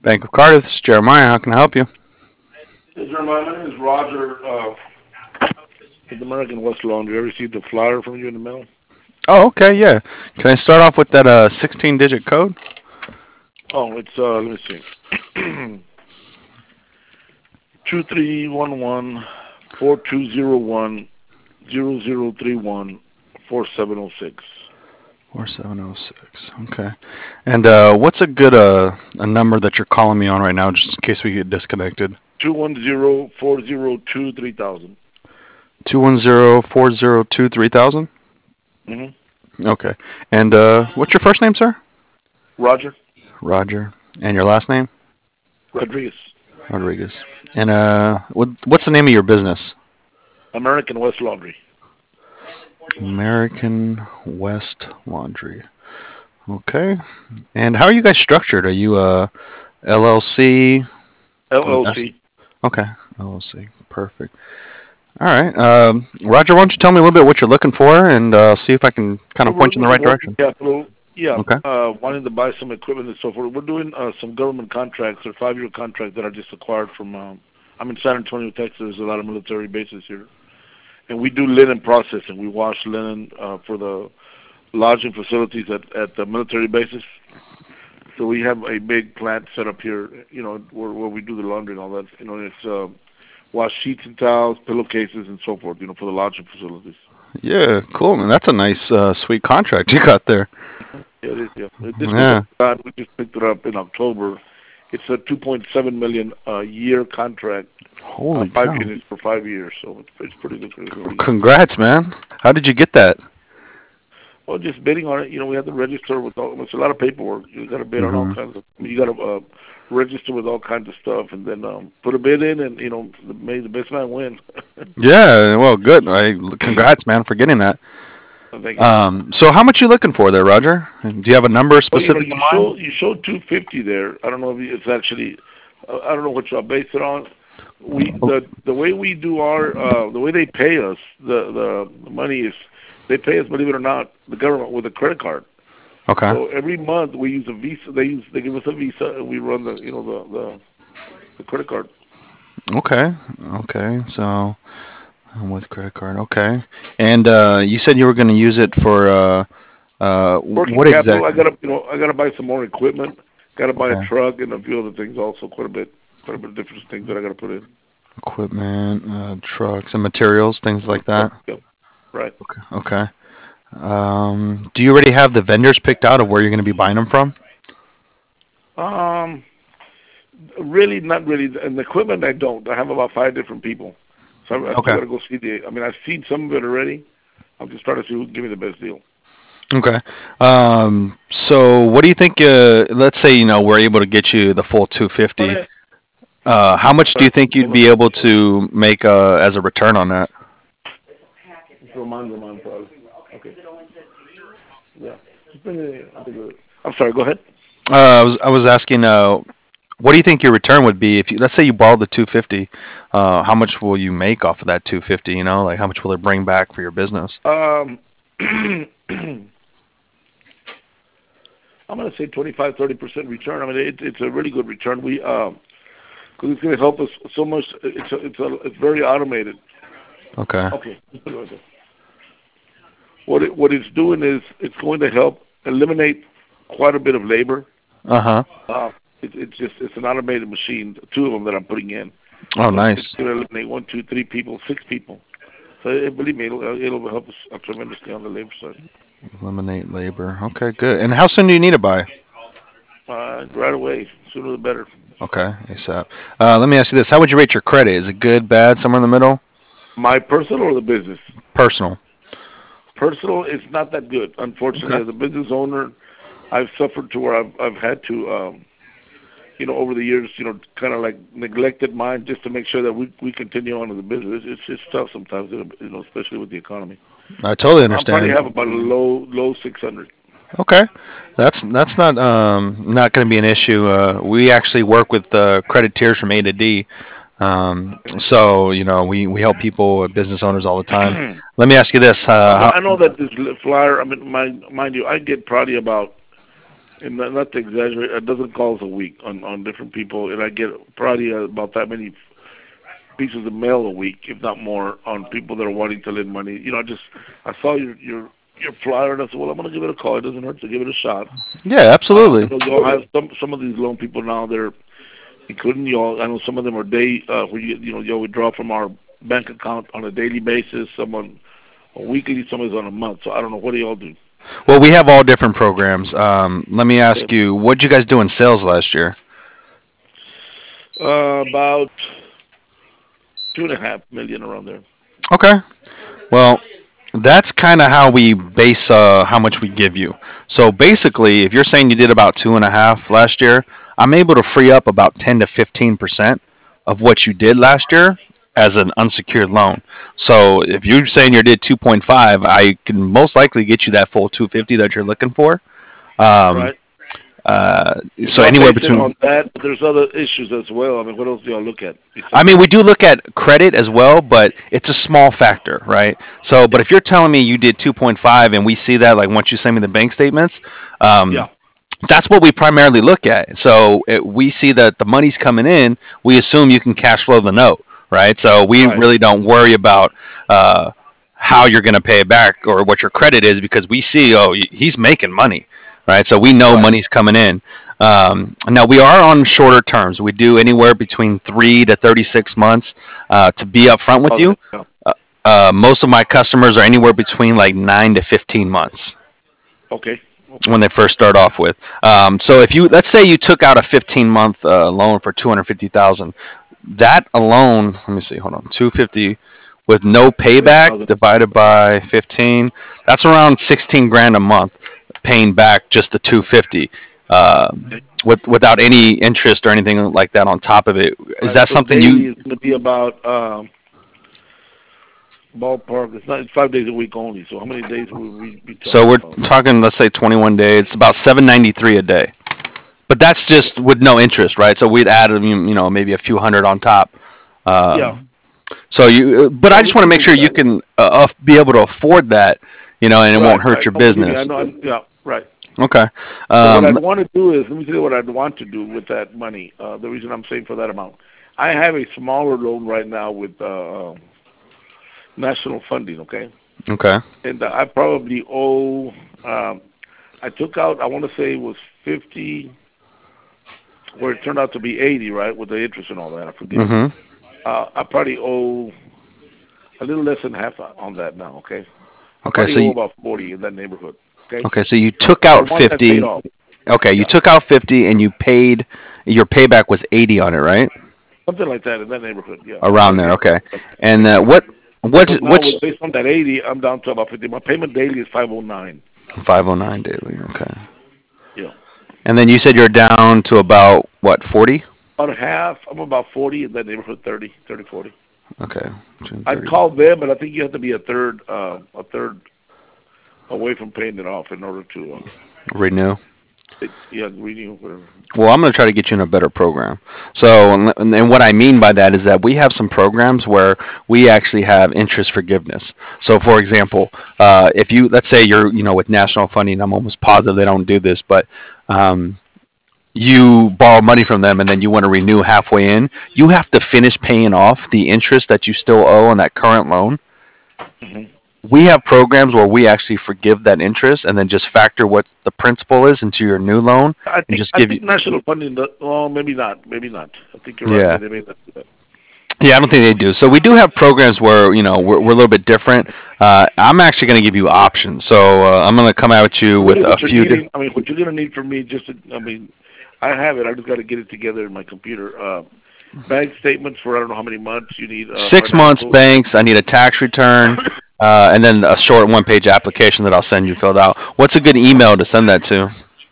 Bank of Cardiff. This is Jeremiah. How can I help you? Hey, Jeremiah, my name is Roger with American West Laundry. I received a flyer from you in the mail. Oh, okay, yeah. Can I start off with that 16-digit code? Oh, it's let me see, 2311-4201-0031-4706. 4706. Okay. And what's a good a number that you're calling me on right now, just in case we get disconnected? 210-402-3000. 210-402-3000. Mm-hmm. Okay. And what's your first name, sir? Roger Roger. And your last name? Rodriguez, Rodriguez. And what's the name of your business? American West Laundry. American West Laundry. Okay. And how are you guys structured? Are you a LLC? LLC. Okay, LLC. Perfect. All right. Roger, why don't you tell me a little bit what you're looking for, and see if I can kind So of we're point you in the looking right for working direction. capital. Yeah, Okay. wanting to buy some equipment and so forth. We're doing some government contracts or 5-year contracts that I just acquired from. I'm in San Antonio, Texas. There's a lot of military bases here, and we do linen processing. We wash linen for the lodging facilities at the military bases. So we have a big plant set up here, where we do the laundry and all that. It's wash sheets and towels, pillowcases, and so forth. For the lodging facilities. Yeah, cool, man. That's a nice, sweet contract you got there. Yeah, it is. Yeah, this was Yeah. we just picked it up in October. It's a 2.7 million year contract, Holy five cow. units for 5 years. So it's pretty lucrative, pretty good. Congrats, man. How did you get that? Well, just bidding on it. We have to register with all. It's a lot of paperwork. You got to bid on all Hmm. kinds of. You got to register with all kinds of stuff, and then put a bid in, and may the best man win. Yeah, well, good. Congrats, man, for getting that. Thank you. So how much you looking for there, Roger? Do you have a number Well, specific in mind? you showed 250 there. I don't know if it's actually. I don't know what y'all base it on. The way we do our the way they pay us the money is they pay us, believe it or not, the government with a credit card. Okay. So every month we use a Visa. They give us a Visa and we run the credit card. Okay. Okay. So with credit card. Okay. And you said you were going to use it for Working what capital. exactly? I gotta buy some more equipment. Got to buy a Okay. truck and a few other things also. Quite a bit of different things that I got to put in. Equipment, trucks, and materials, things like that. Yep. Right. Okay. Do you already have the vendors picked out of where you're going to be buying them from? Um, Really, not really. And the equipment, I don't. I have about 5 different people, so I still Okay. got to go see the. I mean, I've seen some of it already. I'm just trying to see who can give me the best deal. Okay. So what do you think? Let's say we're able to get you the full 250. Right. How much do you think you'd Hold on. be able to make as a return on that? Roman, probably. Okay. Yeah. Just bring it in. I'm sorry. Go ahead. I was asking, what do you think your return would be if you, let's say you borrowed the 250? How much will you make off of that 250? Like how much will it bring back for your business? I'm gonna say 25-30% return. I mean, it's a really good return. Because it's gonna help us so much. It's very automated. Okay. Okay. Just put it right there. What it's doing is it's going to help eliminate quite a bit of labor. Uh huh. Uh, it's an automated machine, two of them that I'm putting in. Oh, So it's nice. going to eliminate one, two, three people, 6 people. So believe me, it'll help us tremendously on the labor side. Eliminate labor. Okay, good. And how soon do you need it by? Right away, sooner the better. Okay, ASAP. Let me ask you this: how would you rate your credit? Is it good, bad, somewhere in the middle? My personal or the business? Personal. Personal is not that good, unfortunately. Okay. As a business owner, I've suffered to where I've had to, over the years, kind of like neglected mine just to make sure that we continue on in the business. It's just tough sometimes, especially with the economy. I totally I'm probably understand. have about a low 600. Okay, that's not going to be an issue. We actually work with credit tiers from A to D. So we help people, business owners, all the time. Let me ask you this: But I know that this flyer. I mean, mind you, I get probably about And not to exaggerate, a dozen calls a week on different people, and I get probably about that many pieces of mail a week, if not more, on people that are wanting to lend money. I saw your flyer, and I said, well, I'm gonna give it a call. It doesn't hurt to give it a shot. Yeah, I absolutely. know y'all have some of these loan people now. They're including y'all. I know some of them are where y'all withdraw from our bank account on a daily basis. Some on a weekly, some is on a month. So I don't know, what do y'all do? Well, we have all different programs. Let me Okay. ask you, what did you guys do in sales last year? About 2.5 million around there. Okay. Well, that's kind of how we base how much we give you. So basically, if you're saying you did about 2.5 last year, I'm able to free up about 10 to 15% of what you did last year as an unsecured loan. So if you're saying you did 2.5, I can most likely get you that full 250 that you're looking for. Um, Right. And so y'all anywhere base it between. on that, but there's other issues as well. I mean, what else do y'all look at I besides mean, we that? do look at credit as well, but it's a small factor, right? So, but Yeah. if you're telling me you did 2.5 and we see that, like once you send me the bank statements, Yeah. that's what we primarily look at. So we see that the money's coming in, we assume you can cash flow the note, right? So we Right. really don't worry about uh, how you're going to pay it back or what your credit is because we see, oh, he's making money, right? So we know Right. money's coming in. Now we are on shorter terms. We do anywhere between 3 to 36 months to be upfront with All you. that. Yeah. Most of my customers are anywhere between like 9 to 15 months Okay. when Okay. they first start off with. So if you let's say you took out a 15-month loan for 250,000, that alone, let me see, hold on, 250 with no payback 20,000. divided by 15, that's around 16 grand a month paying back just the 250. Okay. Without any interest or anything like that on top of it, is Right. that So something daily you? is going to be about ballpark. It's 5 days a week only. So how many days would we be So talking we're about? talking, let's say 21 days. It's about 793 a day. But that's Okay. just with no interest, right? So we'd add, maybe a few hundred on top. Yeah. So but I Yeah, just we want to can make do sure with you that. can be able to afford that, and it won't Right. hurt Right. your Oh, believe me, I business. know. Yeah. Right. Okay. So what Um, I'd want to do is, let me tell you what I'd want to do with that money. The reason I'm saying for that amount, I have a smaller loan right now with national funding. Okay, okay. and I probably owe. Um, I took out. I want to say it was 50, where it turned out to be 80, right, with the interest and all that. I forget. hmm I probably owe a little less than half on that now. Okay, I Okay. probably owe about 40 in that neighborhood. Okay, So you took I out want that paid 50. off. Okay, you Yeah, took out 50 and you paid. Your payback was 80 on it, right? something like that in that neighborhood. Yeah, I got Around to there. get Okay. that And exact. Now what's with based on that 80, I'm down to about 50. My payment daily is 509. 509 daily? Okay. Yeah. And then you said you're down to about what, 40? About half. I'm about 40 in that neighborhood, 30, 40. Okay. June I'd 30. call them, but I think you have to be a third away from paying it off in order to, Renew. yeah, renew whatever. Well, I'm going to try to get you in a better program. So, and what I mean by that is that we have some programs where we actually have interest forgiveness. So, for example, if you, let's say you're, with national funding, I'm almost positive they don't do this, but um, you borrow money from them and then you want to renew halfway in, you have to finish paying off the interest that you still owe on that current loan. Hmm. We have programs where we actually forgive that interest and then just factor what the principal is into your new loan I and think just I give you. think national funding. Oh, maybe not. Maybe not. I think you're right. Yeah. They may not do that. Yeah, I don't think they do. So we do have programs where we're a little bit different. I'm actually going to give you options. So I'm going to come out at you So really, with a what you're few needing, I mean, what you're gonna need from me, I mean, I have it. I just got to get it together in my computer. Bank statements for I don't know how many months you need. 6 months Financials. banks. I need a tax return, and then a short one-page application that I'll send you filled out. What's a good email to send that to?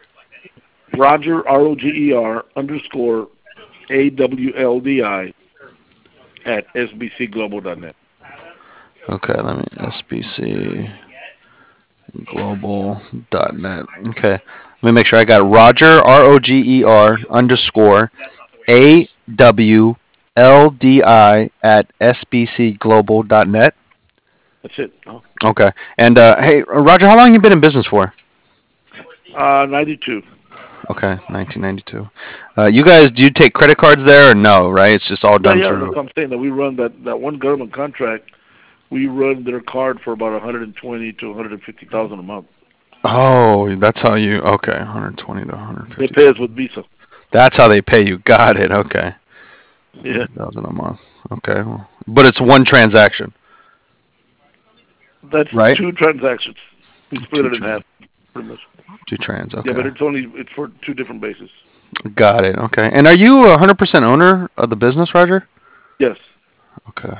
Roger Roger underscore AWLDI at sbcglobal.net. Okay, let me sbcglobal.net. Okay, let me make sure I got Roger Roger underscore AWLDI at sbcglobal.net. That's it. Huh? Okay. And hey, Roger, how long you been in business for? 92. Okay, 1992. You guys, do you take credit cards there or no? Right, it's just all Yeah, done yeah. through. That's what I'm saying. That we run that one government contract. We run their card for about 120 to 150,000 a month. Oh, that's how you. Okay, 120 to They pay us 150,000. with Visa. That's how they pay you. Got it. Okay, Yeah, 100,000 a month. Okay, well, but it's one transaction, that's right? two transactions. We split Two it in trans. half, pretty much. Two trans. Yeah, but Okay, it's for two different bases. got it. Okay, and are you 100% owner of the business, Roger? Yes. Okay,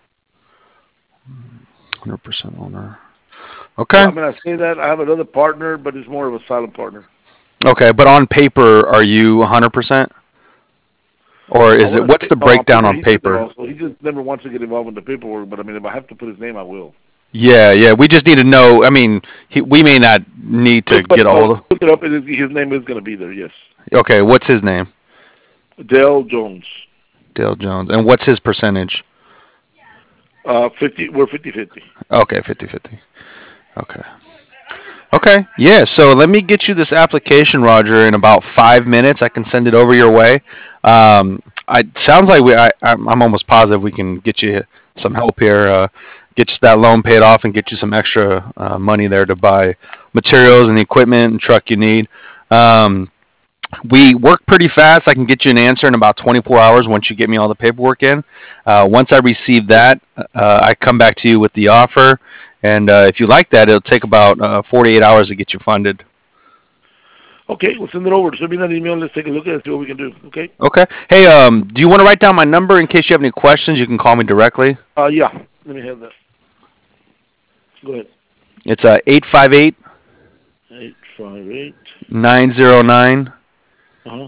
100% owner. Well, Okay. I mean, I say that I have another partner, but it's more of a silent partner. Okay, but on paper, are you 100%? Or I is it, want to what's say, the on breakdown paper, on he said that paper? also. He just never wants to get involved in the paperwork. But I mean, if I have to put his name, I will. Yeah, yeah. We just need to know. I mean, we may not need to But get a hold of. look it up. His name is going to be there. Yes. Okay, what's his name? Dale Jones. Dale Jones. And what's his percentage? 50. We're 50-50. Okay, 50-50. Okay. Okay, yeah. So let me get you this application, Roger, in about 5 minutes. I can send it over your way. I sounds like I'm almost positive we can get you some help here. Get you that loan paid off and get you some extra money there to buy materials and equipment and truck you need. Um, we work pretty fast. I can get you an answer in about 24 hours once you get me all the paperwork in. Once I receive that, I come back to you with the offer. And if you like that, it'll take about 48 hours to get you funded. Okay, we'll send it over. Send me that email. Let's take a look at it. See what we can do. Okay. Okay. Hey, do you want to write down my number in case you have any questions? You can call me directly. Yeah. Let me have that. Go ahead. It's 858 858. 909 Uh huh.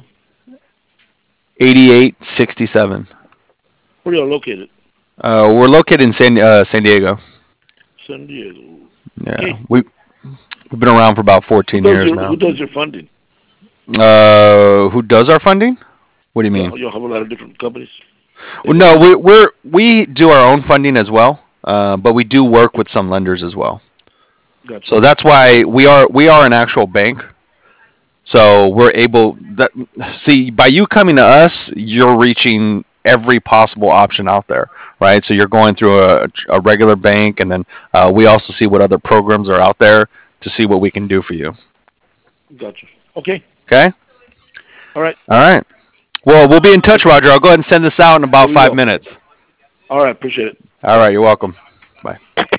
8867. Where are y'all located? We're located in San Diego. San Diego. Yeah, Okay. we've been around for about 14 years Who now. does your funding? Who does our funding? What do you Yeah, mean? you have a lot of different companies that Well, go no, with you. we do our own funding as well, but we do work with some lenders as well. Gotcha. So that's why we are an actual bank. So we're able that see by you coming to us, you're reaching every possible option out there, right? So you're going through a regular bank, and then we also see what other programs are out there to see what we can do for you. Gotcha. Okay. Okay. All right. All right. Well, we'll be in touch, Roger. I'll go ahead and send this out in Yeah, about we five will. minutes. All right. Appreciate it. All Bye. right. You're welcome. Bye.